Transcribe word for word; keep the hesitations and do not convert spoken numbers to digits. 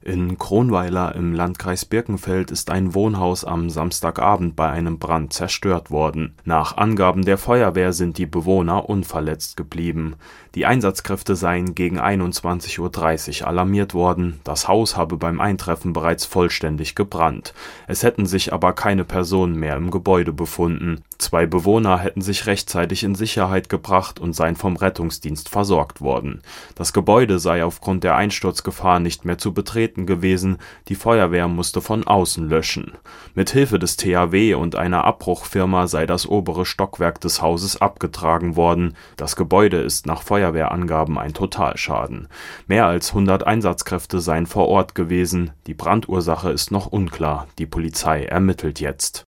In Kronweiler im Landkreis Birkenfeld ist ein Wohnhaus am Samstagabend bei einem Brand zerstört worden. Nach Angaben der Feuerwehr sind die Bewohner unverletzt geblieben. Die Einsatzkräfte seien gegen einundzwanzig Uhr dreißig alarmiert worden, das Haus habe beim Eintreffen bereits vollständig gebrannt. Es hätten sich aber keine Personen mehr im Gebäude befunden. Zwei Bewohner hätten sich rechtzeitig in Sicherheit gebracht und seien vom Rettungsdienst versorgt worden. Das Gebäude sei aufgrund der Einsturzgefahr nicht mehr zu betreten gewesen, die Feuerwehr musste von außen löschen. Mit Hilfe des T H W und einer Abbruchfirma sei das obere Stockwerk des Hauses abgetragen worden. Das Gebäude ist nach Feuerwehrangaben ein Totalschaden. Mehr als hundert Einsatzkräfte seien vor Ort gewesen. Die Brandursache ist noch unklar. Die Polizei ermittelt jetzt.